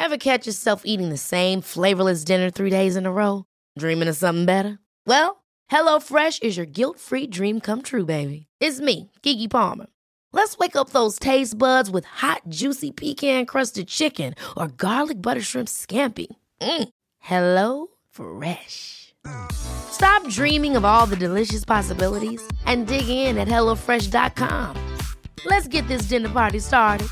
Ever catch yourself eating the same flavorless dinner 3 days in a row? Dreaming of something better? Well, HelloFresh is your guilt-free dream come true, baby. It's me, Keke Palmer. Let's wake up those taste buds with hot, juicy pecan-crusted chicken or garlic butter shrimp scampi. Hello Fresh. Stop dreaming of all the delicious possibilities and dig in at HelloFresh.com. Let's get this dinner party started.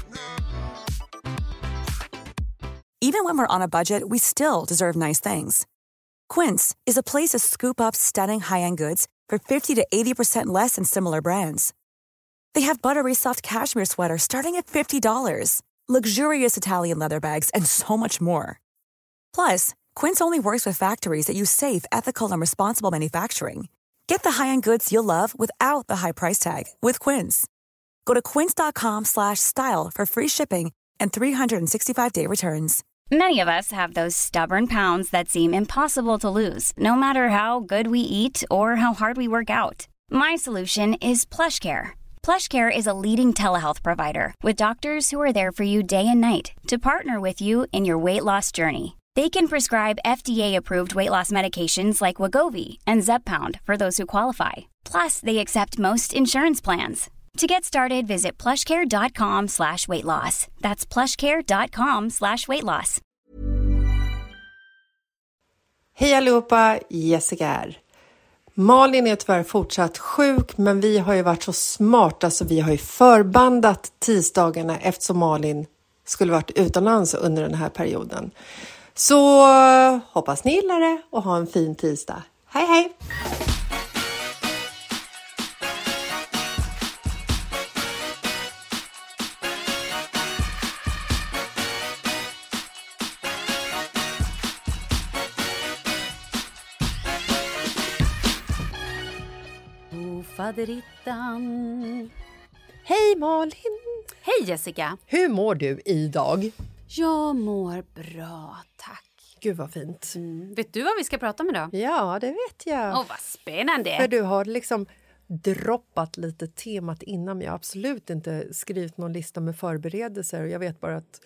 Even when we're on a budget, we still deserve nice things. Quince is a place to scoop up stunning high-end goods for 50 to 80% less than similar brands. They have buttery soft cashmere sweaters starting at $50, luxurious Italian leather bags, and so much more. Plus, Quince only works with factories that use safe, ethical, and responsible manufacturing. Get the high-end goods you'll love without the high price tag with Quince. Go to quince.com/style for free shipping and 365-day returns. Many of us have those stubborn pounds that seem impossible to lose, no matter how good we eat or how hard we work out. My solution is PlushCare. PlushCare is a leading telehealth provider with doctors who are there for you day and night to partner with you in your weight loss journey. They can prescribe FDA-approved weight loss medications like Wegovy and Zepbound for those who qualify. Plus, they accept most insurance plans. To get started, visit plushcare.com/weightloss. That's plushcare.com/weightloss. Hej allihopa, Jessica här. Malin är tyvärr fortsatt sjuk, men vi har ju varit så smarta så vi har ju förbandat tisdagarna eftersom Malin skulle varit utomlands under den här perioden. Så hoppas ni gillar det och ha en fin tisdag. Hej hej! Faderittan. Hej Malin! Hej Jessica! Hur mår du idag? Jag mår bra, tack. Gud vad fint. Vet du vad vi ska prata om idag? Ja, det vet jag. Åh, vad spännande! För du har liksom droppat lite temat innan, men jag har absolut inte skrivit någon lista med förberedelser. Jag vet bara att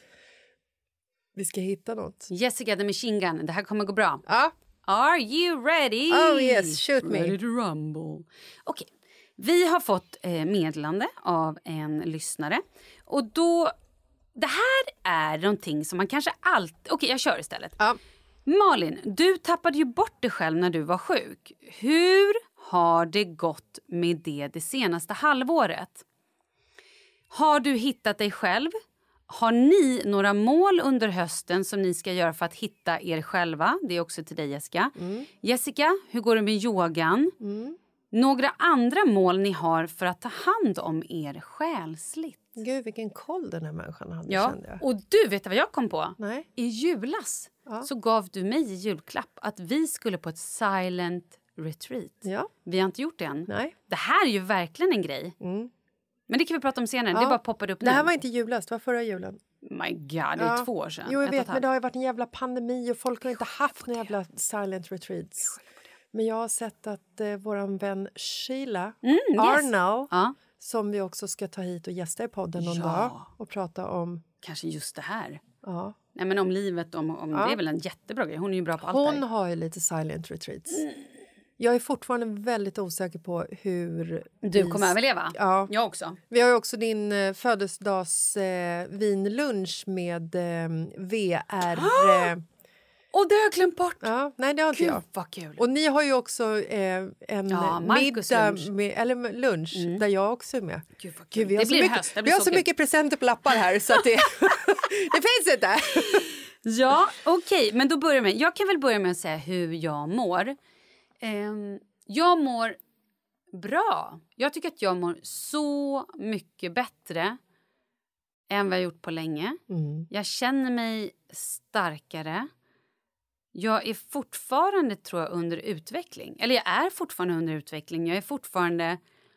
vi ska hitta något. Jessica the Machine Gun, det här kommer gå bra. Ja. Are you ready? Oh yes, shoot me. Ready to rumble. Okej, vi har fått meddelande av en lyssnare. Och då, det här är någonting som man kanske alltid... Okej, jag kör istället. Ja. Malin, du tappade ju bort dig själv när du var sjuk. Hur har det gått med det senaste halvåret? Har du hittat dig själv? Har ni några mål under hösten som ni ska göra för att hitta er själva? Det är också till dig, Jessica. Jessica, hur går det med yogan? Några andra mål ni har för att ta hand om er själsligt? Gud, vilken koll den här människan hade, Ja, kände jag. och du vet vad jag kom på? Nej. I julas så gav du mig i julklapp att vi skulle på ett silent retreat. Ja. Vi har inte gjort det än. Nej. Det här är ju verkligen en grej. Men det kan vi prata om senare. Det bara poppade upp nu. Det här var inte julas, det var förra julen. My God, det är 2 år sedan. Jo, jag vet, men det har ju varit en jävla pandemi och folk har inte haft några jävla silent retreats. Men jag har sett att våran vän Sheila Arnow, som vi också ska ta hit och gästa i podden någon dag och prata om... Kanske just det här. Ja. Nej, men om livet, om det är väl en jättebra grej. Hon är ju bra på allt. Hon har ju lite silent retreats. Jag är fortfarande väldigt osäker på hur... Du kommer överleva? Ja. Jag också. Vi har ju också din födelsedags vinlunch med VR... Och det har jag glömt bort. Ja, nej, det har inte jag. Vad kul. Och ni har ju också en middag lunch. Eller lunch där jag också är med. Gud, vad kul. Vi har, det blir mycket, höst. Det vi blir har så mycket presenter på lappar här så att det finns inte. Ja, okej. Men då börjar jag kan väl börja med att säga hur jag mår. Jag mår bra. Jag tycker att jag mår så mycket bättre än vad jag gjort på länge. Jag känner mig starkare. Jag är fortfarande, tror jag, under utveckling. Eller jag är fortfarande under utveckling. Jag är fortfarande...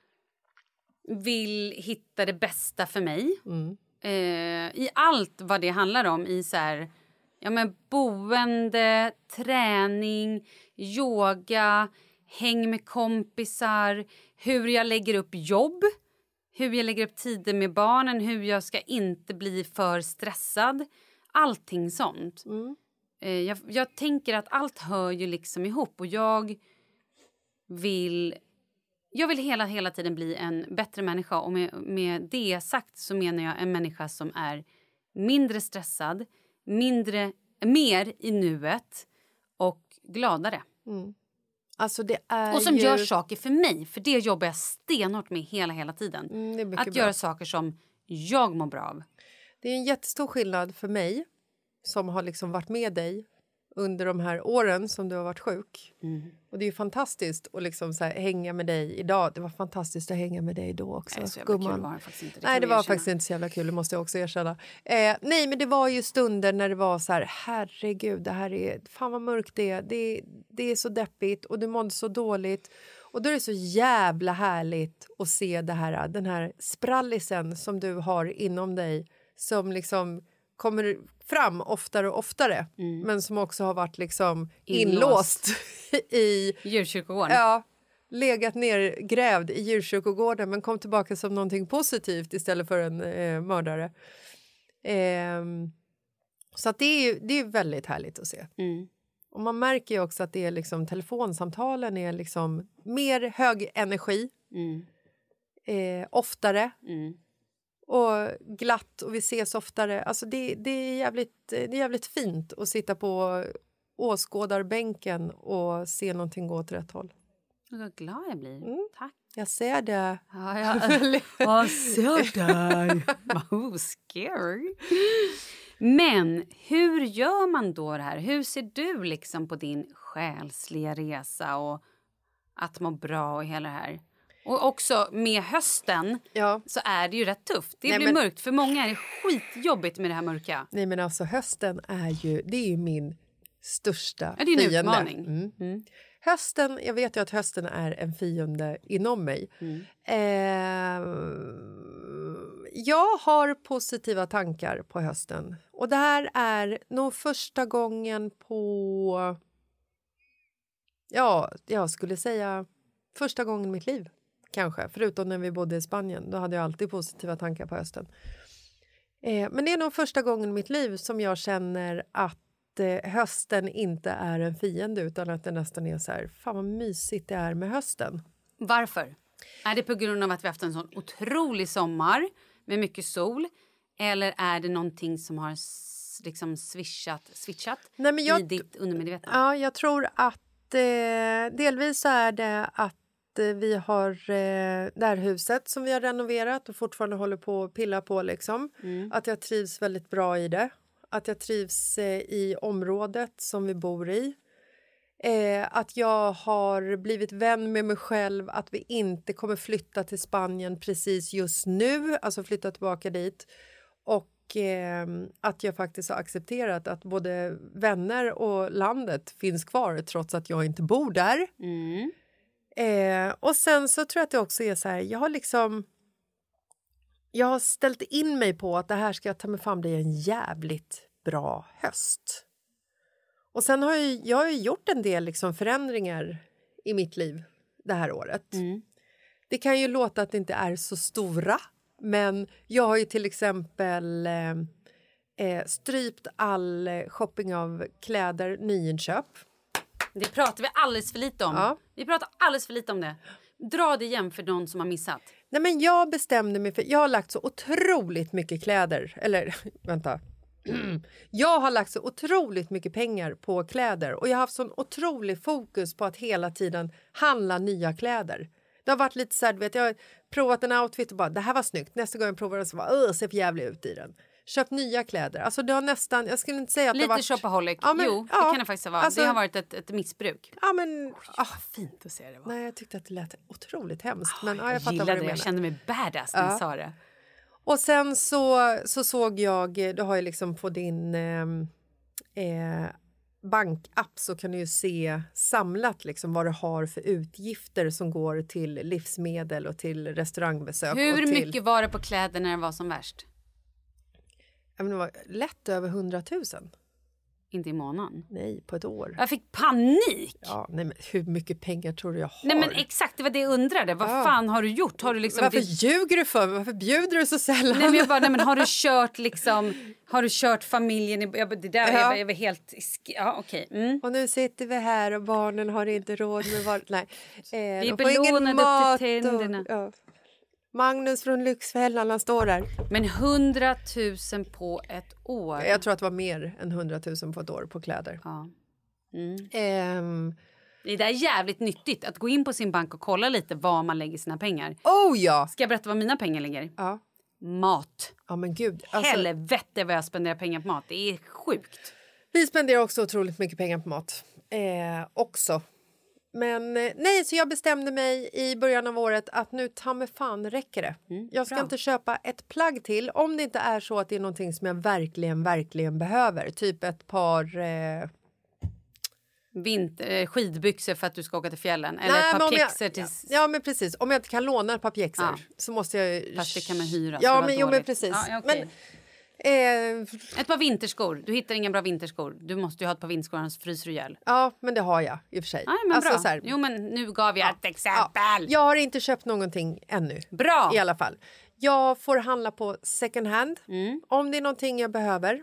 vill hitta det bästa för mig. I allt vad det handlar om. I så här... Ja, men boende, träning, yoga, häng med kompisar. Hur jag lägger upp jobb. Hur jag lägger upp tider med barnen. Hur jag ska inte bli för stressad. allting sånt. Jag tänker att allt hör ju liksom ihop. Och jag vill hela tiden bli en bättre människa. Och med det sagt så menar jag en människa som är mindre stressad, mer i nuet och gladare. Alltså det är och som gör saker för mig. För det jobbar jag stenhårt med hela tiden. Att göra saker som jag mår bra av. Det är en jättestor skillnad för mig som har liksom varit med dig under de här åren som du har varit sjuk. Och det är ju fantastiskt att liksom så här hänga med dig idag. Det var fantastiskt att hänga med dig då också. Nej, så jävla kul var det faktiskt inte. Nej, det var faktiskt inte så jävla kul, det måste jag också erkänna. Nej, men det var ju stunder när det var så här, herregud, det här är, fan vad mörkt det är. Det är så deppigt och du mådde så dåligt. Och då är det så jävla härligt att se den här sprallisen som du har inom dig som liksom kommer fram oftare och oftare. Men som också har varit liksom inlåst i djurkyrkogården. Ja, legat nergrävd i djurkyrkogården men kom tillbaka som någonting positivt istället för en mördare. Så att det är väldigt härligt att se. Och man märker ju också att det är liksom, telefonsamtalen är liksom mer hög energi. Oftare. Och glatt och vi ses oftare. Alltså det är jävligt fint att sitta på åskådarbänken och se någonting gå åt rätt håll. Vad glad jag blir. Tack. Jag ser det. Ja, jag ser det. Oh, scary. Men hur gör man då det här? Hur ser du liksom på din själsliga resa och att må bra och hela det här? Och också med hösten så är det ju rätt tufft. Det blir mörkt. För många är det skitjobbigt med det här mörka. Nej, men alltså hösten det är ju min största det är en fiende. Utmaning. Hösten, jag vet ju att hösten är en fiende inom mig. Jag har positiva tankar på hösten. Och det här är nog första gången på... Ja, jag skulle säga första gången i mitt liv. Kanske, förutom när vi bodde i Spanien. Då hade jag alltid positiva tankar på hösten. Men det är nog första gången i mitt liv som jag känner att hösten inte är en fiende utan att det nästan är så här, fan vad mysigt det är med hösten. Varför? Är det på grund av att vi har haft en sån otrolig sommar med mycket sol? Eller är det någonting som har liksom switchat i ditt undermedvetna? Ja, jag tror att delvis så är det att vi har det här huset som vi har renoverat och fortfarande håller på att pilla på liksom. Att jag trivs väldigt bra i det. Att jag trivs i området som vi bor i. Att jag har blivit vän med mig själv. Att vi inte kommer flytta till Spanien precis just nu. Alltså flytta tillbaka dit. Och att jag faktiskt har accepterat att både vänner och landet finns kvar trots att jag inte bor där. Och sen så tror jag att det också är så här, jag har ställt in mig på att det här ska ta mig fram bli en jävligt bra höst. Och sen har jag gjort en del liksom förändringar i mitt liv det här året. Det kan ju låta att det inte är så stora, men jag har ju till exempel strypt all shopping av kläder, nyinköp. Det pratar vi alldeles för lite om. Ja. Vi pratar alldeles för lite om det. Dra det igen för någon som har missat. Nej, men jag bestämde mig för... Jag har lagt så otroligt mycket kläder. Eller, vänta. Jag har lagt så otroligt mycket pengar på kläder. Och jag har haft sån otrolig fokus på att hela tiden handla nya kläder. Det har varit lite så här, vet jag har provat en outfit och bara, det här var snyggt. Nästa gång jag provar den så var ser för jävligt ut i den. Köpt nya kläder. Alltså det har nästan, jag skulle inte säga att lite det har varit... shopaholic. Ja, jo, det kan det faktiskt vara. Alltså, det har varit ett missbruk. Ja, men... Fint att se det var. Nej, jag tyckte att det lät otroligt hemskt. Men jag fattar gillade vad du menar. Jag kände mig badass när jag sa det. Och sen så såg jag, du har ju liksom på din bankapp så kan du ju se samlat liksom vad du har för utgifter som går till livsmedel och till restaurangbesök. Hur och till... mycket var det på kläder när det var som värst? Det var lätt över 100 000. Inte i månaden. Nej, på ett år. Jag fick panik. Ja, nej, men hur mycket pengar tror du jag har? Nej men exakt, det var det jag undrade. Vad fan har du gjort? Har du liksom Varför ljuger du för mig? Varför bjuder du så sällan? Nej men jag bara, nej men har du kört liksom, har du kört familjen i, det där jag var helt, ja okej. Mm. Och nu sitter vi här och barnen har inte råd med nej. Vi är belånade upp till tänderna. Ja. Magnus från Lyxfällan, han står där. Men 100 000 på ett år. Jag tror att det var mer än 100 000 på ett år på kläder. Ja. Mm. Det är jävligt nyttigt att gå in på sin bank och kolla lite var man lägger sina pengar. Oh ja! Ska jag berätta var mina pengar ligger? Ja. Mat. Ja men gud. Helvete vad jag spenderar pengar på mat. Det är sjukt. Vi spenderar också otroligt mycket pengar på mat. Också. Men nej, så jag bestämde mig i början av året att nu ta mig fan räcker det. Jag ska inte köpa ett plagg till om det inte är så att det är någonting som jag verkligen behöver. Typ ett par... skidbyxor för att du ska åka till fjällen. Eller ett par pjäxor till... Ja, men precis. Om jag inte kan låna ett par pjäxor så måste jag... Fast det kan man hyra. Ja, men precis. Ja, okay. Men, ett par vinterskor. Du hittar inga bra vinterskor. Du måste ju ha ett par vinterskor, annars fryser du ihjäl. Ja, men det har jag i och för sig. Nej, men bra. Så här, jo, men nu gav jag ett exempel. Ja. Jag har inte köpt någonting ännu. Bra! I alla fall. Jag får handla på second hand. Om det är någonting jag behöver.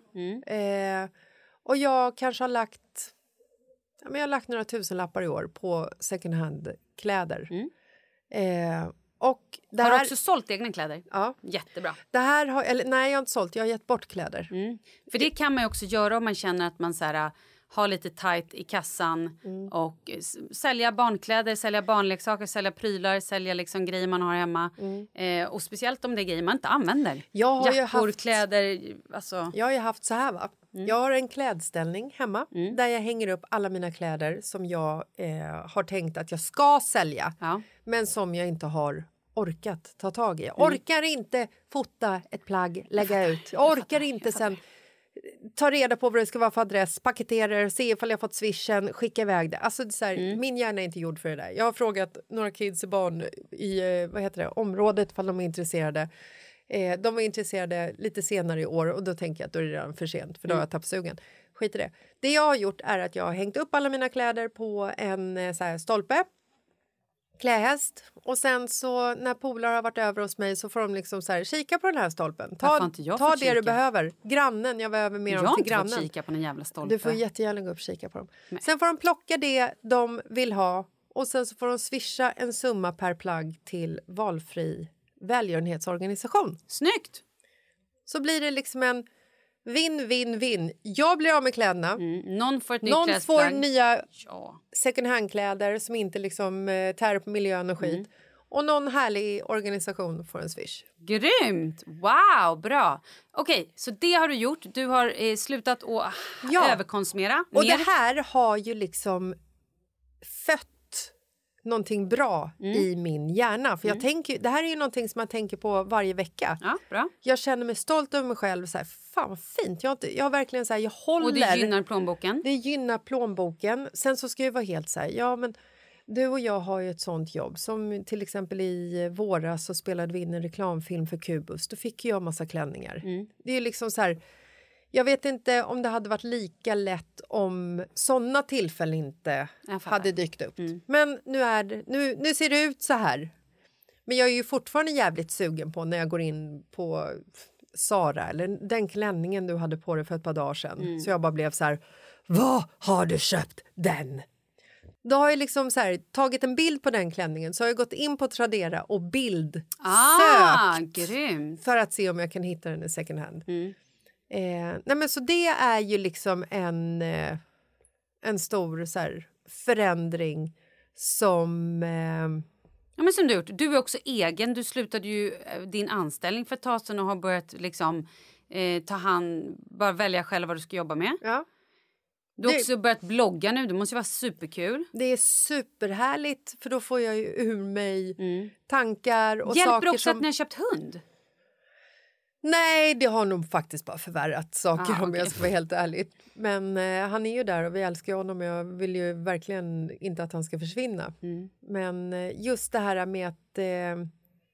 Och jag kanske har lagt... jag har lagt några tusenlappar i år på second hand-kläder. Och har du också sålt egna kläder? Ja. Jättebra. Nej, jag har inte sålt. Jag har gett bort kläder. För det kan man ju också göra om man känner att man så här, har lite tajt i kassan. Och sälja barnkläder, sälja barnleksaker, sälja prylar, sälja liksom grejer man har hemma. Och speciellt om det är grejer man inte använder. Jackor, kläder. Alltså. Jag har ju haft så här va. Jag har en klädställning hemma där jag hänger upp alla mina kläder som jag har tänkt att jag ska sälja. Ja. Men som jag inte har orkat ta tag i. Jag orkar inte fota ett plagg, lägga ut. Jag orkar inte sen ta reda på vad det ska vara för adress, paketera, se ifall jag fått swishen, skicka iväg det. Alltså det är så här, min hjärna är inte gjord för det där. Jag har frågat några kids och barn i området ifall de är intresserade. De var intresserade lite senare i år och då tänker jag att då är det redan för sent för då har jag tappat sugen. Skit i det. Det jag har gjort är att jag har hängt upp alla mina kläder på en så här stolpe. Klähäst. Och sen så när polare har varit över hos mig så får de liksom så här kika på den här stolpen. Ta det du behöver. Grannen, jag behöver mer om till grannen. Jag har inte fått kika på den jävla stolpen. Du får jättegärna gå upp och kika på dem. Nej. Sen får de plocka det de vill ha och sen så får de swisha en summa per plagg till valfri välgörenhetsorganisation. Snyggt! Så blir det liksom en vinn. Jag blir av med kläderna. Någon får ett nytt Någon klädesplagg. får nya second hand-kläder som inte liksom tär på miljön och skit. Och någon härlig organisation får en swish. Grymt! Wow, bra. Okej, så det har du gjort. Du har slutat att överkonsumera. Och det här har ju liksom fött någonting bra i min hjärna. För jag tänker, det här är ju någonting som jag tänker på varje vecka. Ja, bra. Jag känner mig stolt över mig själv. Så här, fan vad fint. Jag har verkligen så här, jag håller. Och det gynnar plånboken. Det gynnar plånboken. Sen så ska jag vara helt så här, ja men du och jag har ju ett sånt jobb. Som till exempel i våras så spelade vi in en reklamfilm för Kubus. Då fick jag massa klänningar. Det är liksom så här, jag vet inte om det hade varit lika lätt om såna tillfällen inte hade dykt upp. Men nu ser det ut så här. Men jag är ju fortfarande jävligt sugen på när jag går in på Sara eller den klänningen du hade på dig för ett par dagar sedan. Så jag bara blev så här, vad har du köpt den? Då har jag liksom så här, tagit en bild på den klänningen så har jag gått in på Tradera och bildsökt för att se om jag kan hitta den i second hand. Nej men så det är ju liksom en stor så här, förändring som... Ja, men som du gjort. Du är också egen. Du slutade ju din anställning för ett tag sedan och har börjat liksom bara välja själv vad du ska jobba med. Ja. Du har också börjat blogga nu. Det måste ju vara superkul. Det är superhärligt för då får jag ju ur mig tankar och hjälper saker också att ni har köpt hund? Nej, det har nog faktiskt bara förvärrat saker om jag ska vara helt ärlig. Men han är ju där och vi älskar honom och jag vill ju verkligen inte att han ska försvinna. Men just det här med att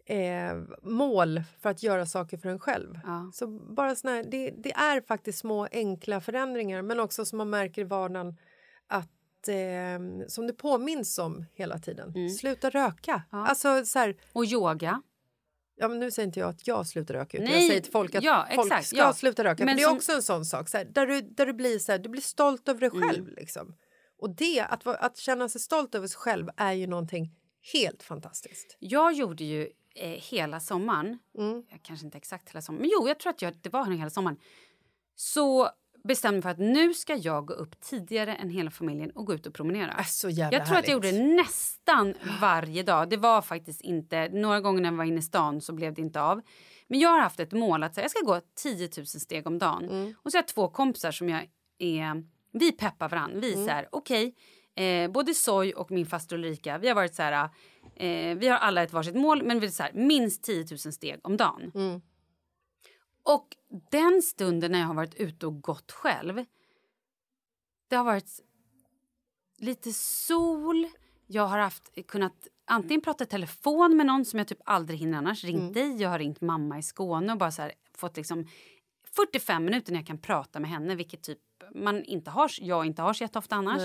mål för att göra saker för en själv. Ja. Så bara såna här, det är faktiskt små enkla förändringar, men också som man märker i vardagen att som det påminns om hela tiden. Sluta röka. Ja. Alltså, så här, Och yoga. ja, men nu säger inte jag att jag slutar röka. Utan Nej, jag säger till folk att folk ska sluta röka. Men det är också en sån sak. Så här, där du blir så här, du blir stolt över dig själv. Liksom. Och det, att känna sig stolt över sig själv är ju någonting helt fantastiskt. Jag gjorde ju hela sommaren, kanske inte exakt hela sommaren, men jo, jag tror att det var hela sommaren, så bestämde mig för att nu ska jag gå upp tidigare än hela familjen och gå ut och promenera. Så jävla jag tror att jag härligt. gjorde nästan varje dag. Det var faktiskt inte, några gånger när jag var inne i stan så blev det inte av. Men jag har haft ett mål att jag ska gå 10 000 steg om dagen. Och så har jag 2 kompisar som vi peppar varandra. Vi är så här, okej, både Soy och min faster Ulrika, vi har varit så här, vi har alla ett varsitt mål, men vi är så här, minst 10 000 steg om dagen. Och den stunden när jag har varit ute och gått själv, det har varit lite sol, jag har kunnat antingen prata i telefon med någon som jag typ aldrig hinner annars, ringt dig, jag har ringt mamma i Skåne och bara så här, fått liksom 45 minuter när jag kan prata med henne, vilket typ jag inte har så jätteofta annars.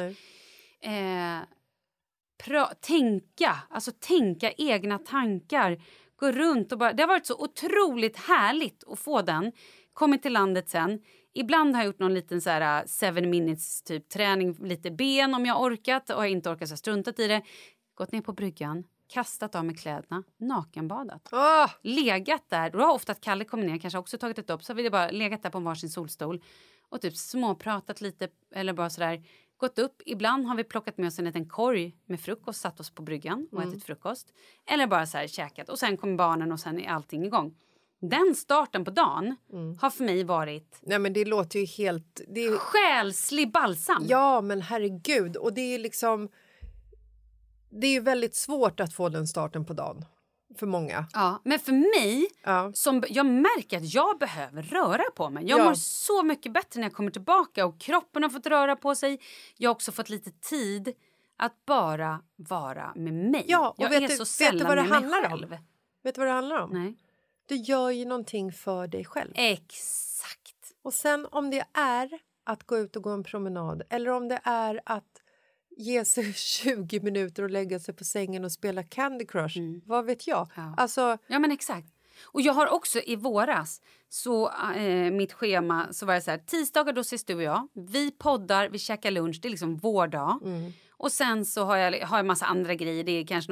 Tänka egna tankar, gå runt och bara, det har varit så otroligt härligt att få den. Kommit till landet sen. Ibland har jag gjort någon liten så här 7 minutes typ träning, lite ben om jag orkat, och har inte orkat så struntat i det. Gått ner på bryggan, kastat av med kläderna, nakenbadat. Legat där, då har ofta att Kalle kommer ner, kanske också tagit ett upp, så vill jag bara legat där på en varsin solstol och typ småpratat lite, eller bara sådär gått upp. Ibland har vi plockat med oss en liten korg med frukost, satt oss på bryggan och ätit frukost. Eller bara så här käkat. Och sen kommer barnen och sen är allting igång. Den starten på dagen har för mig varit... Nej, men det låter ju helt... Det är... själslig balsam. Ja, men herregud. Och det är liksom... Det är ju väldigt svårt att få den starten på dagen. För många. Ja, men för mig, jag märker att jag behöver röra på mig. Jag mår så mycket bättre när jag kommer tillbaka och kroppen har fått röra på sig. Jag har också fått lite tid att bara vara med mig. Ja, och jag är så sällan med mig själv. Vet du vad det handlar om? Nej. Du gör ju någonting för dig själv. Exakt. Och sen om det är att gå ut och gå en promenad, eller om det är att ge sig 20 minuter och lägga sig på sängen och spela Candy Crush. Vad vet jag? Ja. Alltså... ja, men exakt. Och jag har också i våras, så mitt schema, så var det så här, tisdagar då ses du och jag. Vi poddar, vi käkar lunch, det är liksom vår dag. Och sen så har jag en massa andra grejer. Det är kanske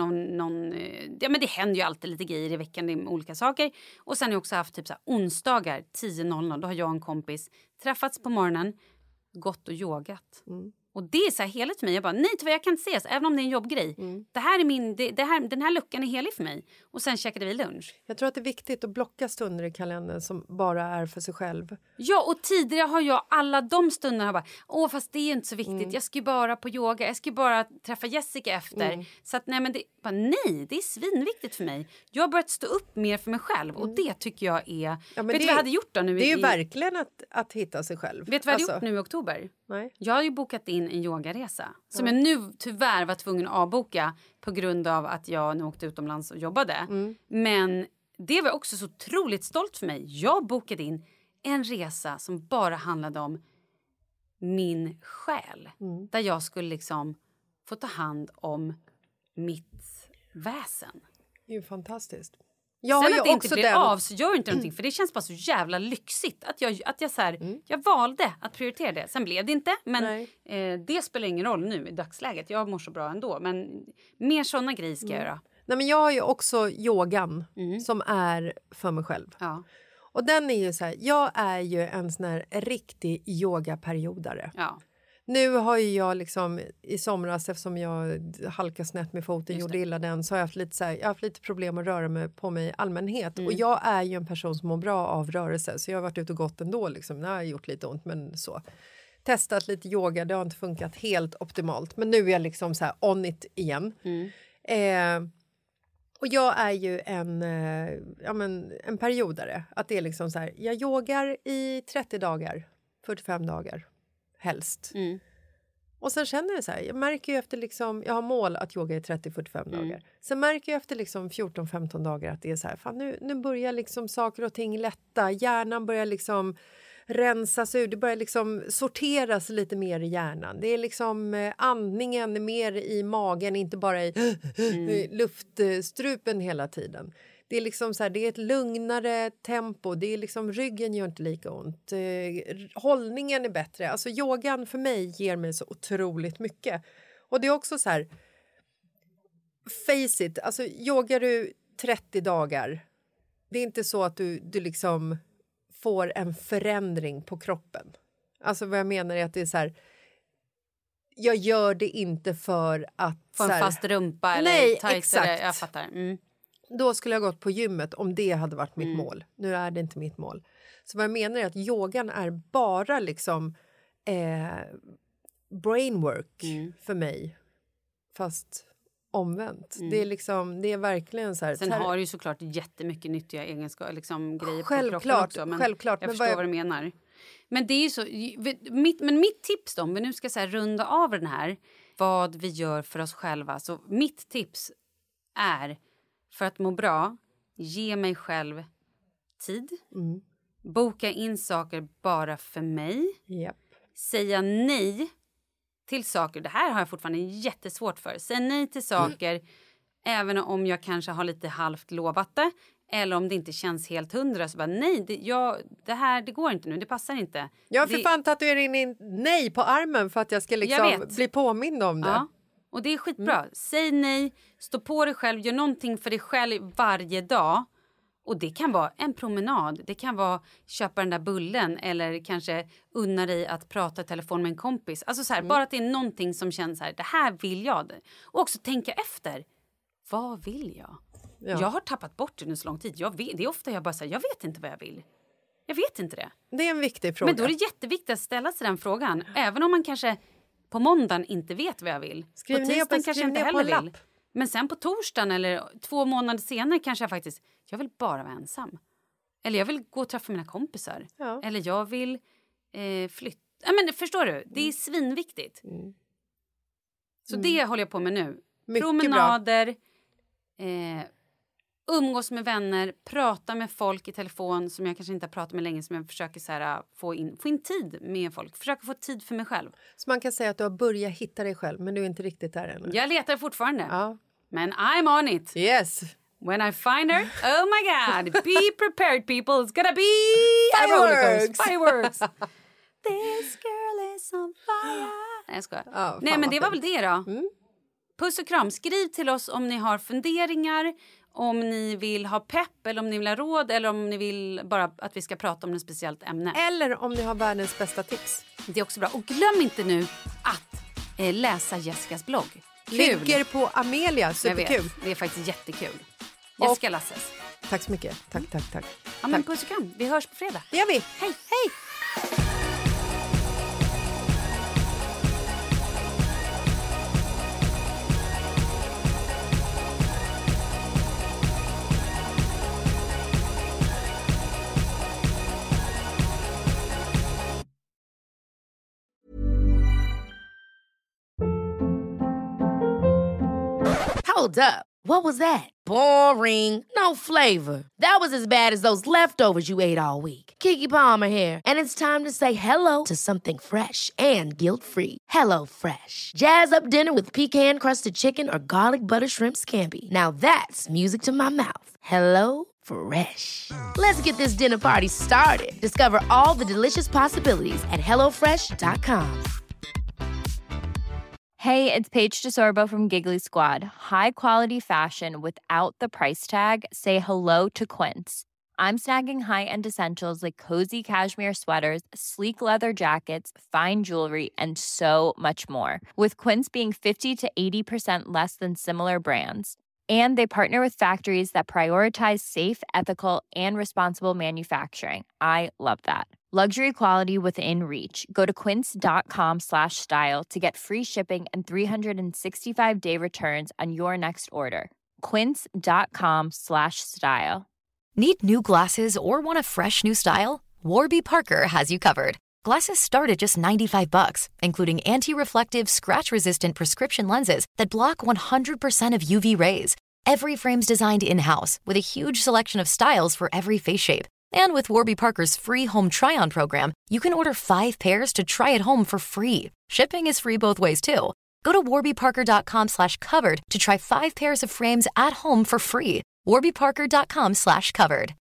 ja, men det händer ju alltid lite grejer i veckan, det är olika saker. Och sen har jag också haft typ så här, onsdagar 10.00, då har jag och en kompis träffats på morgonen, gått och yogat. Och det är så här heligt för mig. Jag bara, nej tyvärr, jag kan inte ses, även om det är en jobbgrej. Det här är den här luckan är helig för mig. Och sen käkade vi lunch. Jag tror att det är viktigt att blocka stunder i kalendern som bara är för sig själv. Ja, och tidigare har jag alla de stunderna bara, fast det är inte så viktigt. Jag ska ju bara på yoga, jag ska ju bara träffa Jessica efter. Så att nej, det är svinviktigt för mig. Jag har börjat stå upp mer för mig själv. Och det tycker jag är... vet du vad jag hade gjort då nu? Det är ju verkligen att hitta sig själv. Vet du vad jag hade gjort nu i oktober? Nej. Jag har ju bokat in en yogaresa. Som jag nu tyvärr var tvungen att avboka på grund av att jag nu åkte utomlands och jobbade. Men det var också så otroligt stolt för mig. Jag bokade in en resa som bara handlade om min själ. Där jag skulle liksom få ta hand om mitt väsen. Det är ju fantastiskt. Sen att det inte blir av så gör inte någonting. För det känns bara så jävla lyxigt. Att jag så här, jag valde att prioritera det. Sen blev det inte. Men det spelar ingen roll nu i dagsläget. Jag mår så bra ändå. Men mer sådana grejer ska jag göra. Nej, men jag har ju också yogan som är för mig själv. Ja. Och den är ju så här, jag är ju en sån här riktig yogaperiodare. Ja. Nu har ju jag liksom i somras, eftersom jag halkade snett med foten, gjorde illa den, så har jag haft lite problem att röra mig på mig i allmänhet. Och jag är ju en person som mår bra av rörelse, så jag har varit ute och gått ändå liksom. Det har gjort lite ont, men så. Testat lite yoga, det har inte funkat helt optimalt. Men nu är jag liksom så här on it igen. Och jag är ju en periodare. Att det är liksom så här, jag yogar i 30 dagar, 45 dagar helst. Och sen känner jag så här, jag märker ju efter liksom, jag har mål att yoga i 30-45 dagar. Sen märker jag efter liksom 14-15 dagar att det är så här, fan nu börjar liksom saker och ting lätta. Hjärnan börjar liksom rensas ut, det börjar liksom sorteras lite mer i hjärnan. Det är liksom andningen mer i magen, inte bara i luftstrupen hela tiden. Det är liksom så här, det är ett lugnare tempo, det är liksom, ryggen gör inte lika ont. Hållningen är bättre. Alltså yogan för mig ger mig så otroligt mycket. Och det är också så här, face it, alltså yogar du 30 dagar, det är inte så att du liksom får en förändring på kroppen. Alltså vad jag menar är att det är så här, jag gör det inte för att få en fast rumpa eller tajtare. Exakt. Jag fattar. Då skulle jag gått på gymmet om det hade varit mitt mål. Nu är det inte mitt mål. Så vad jag menar är att yogan är bara liksom brainwork för mig. Fast omvänt. Det är liksom, det är verkligen så här. Sen har du ju såklart jättemycket nyttiga egenskaper, liksom grejer på kroppen också. Men självklart. Jag förstår vad du menar. Men det är ju så, mitt tips då, om vi nu ska så här runda av den här, vad vi gör för oss själva. Så mitt tips är, för att må bra, ge mig själv tid. Boka in saker bara för mig. Yep. Säga nej till saker. Det här har jag fortfarande jättesvårt för. Säga nej till saker även om jag kanske har lite halvt lovat det. Eller om det inte känns helt 100. Så bara nej, det går inte nu. Det passar inte. Jag har för fan tatuerat in nej på armen för att jag ska liksom bli påmind om det. Ja. Och det är skitbra. Säg nej, stå på dig själv, gör någonting för dig själv varje dag. Och det kan vara en promenad, det kan vara köpa den där bullen eller kanske unna dig att prata i telefon med en kompis. Alltså så här, bara att det är någonting som känns så här, det här vill jag. Och också tänka efter, vad vill jag? Ja. Jag har tappat bort det nu så lång tid. Det är ofta jag bara säger, jag vet inte vad jag vill. Jag vet inte det. Det är en viktig fråga. Men då är det jätteviktigt att ställa sig den frågan. Även om man kanske på måndagen inte vet vad jag vill. På tisdagen kanske jag inte heller vill. Men sen på torsdagen eller 2 månader senare kanske jag faktiskt, jag vill bara vara ensam. Eller jag vill gå och träffa mina kompisar. Ja. Eller jag vill flytta. Ja, men förstår du, det är svinviktigt. Så det håller jag på med nu. Mycket promenader, umgås med vänner, prata med folk i telefon som jag kanske inte har pratat med länge, som jag försöker så här, få in tid med folk. Försöka få tid för mig själv. Så man kan säga att du har börjat hitta dig själv, men du är inte riktigt där än. Jag letar fortfarande. Ja. Men I'm on it. Yes. When I find her, oh my God, be prepared people. It's gonna be fireworks. This girl is on fire. Nej, jag skojar. Oh, nej, men det var väl det då. Puss och kram. Skriv till oss om ni har funderingar, om ni vill ha pepp eller om ni vill ha råd eller om ni vill bara att vi ska prata om ett speciellt ämne. Eller om ni har världens bästa tips. Det är också bra. Och glöm inte nu att läsa Jessicas blogg. Kul. Ligger på Amelia, superkul. Det är faktiskt jättekul. Jessica Lasses. Tack så mycket. Tack. Ja, men puss och kram. Vi hörs på fredag. Det gör vi. Hej. Hold up. What was that? Boring. No flavor. That was as bad as those leftovers you ate all week. Keke Palmer here, and it's time to say hello to something fresh and guilt-free. Hello Fresh. Jazz up dinner with pecan-crusted chicken or garlic butter shrimp scampi. Now that's music to my mouth. Hello Fresh. Let's get this dinner party started. Discover all the delicious possibilities at hellofresh.com. Hey, it's Paige DeSorbo from Giggly Squad. High quality fashion without the price tag. Say hello to Quince. I'm snagging high-end essentials like cozy cashmere sweaters, sleek leather jackets, fine jewelry, and so much more. With Quince being 50 to 80% less than similar brands. And they partner with factories that prioritize safe, ethical, and responsible manufacturing. I love that. Luxury quality within reach. Go to quince.com/style to get free shipping and 365-day returns on your next order. Quince.com/style. Need new glasses or want a fresh new style? Warby Parker has you covered. Glasses start at just $95, including anti-reflective, scratch-resistant prescription lenses that block 100% of UV rays. Every frame's designed in-house with a huge selection of styles for every face shape. And with Warby Parker's free home try-on program, you can order 5 pairs to try at home for free. Shipping is free both ways, too. Go to warbyparker.com/covered to try 5 pairs of frames at home for free. warbyparker.com/covered.